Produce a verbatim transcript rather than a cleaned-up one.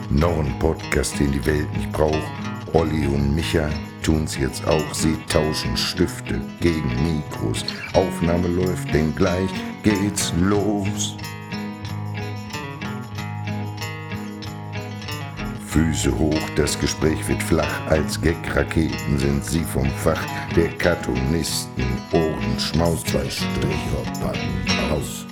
Noch ein Podcast, den die Welt nicht braucht. Olli und Micha tun's jetzt auch. Sie tauschen Stifte gegen Mikros. Aufnahme läuft, denn gleich geht's los. Füße hoch, das Gespräch wird flach. Als Gag-Raketen sind sie vom Fach der Cartoonisten. Ohren schmaus, zwei Striche, Patten aus.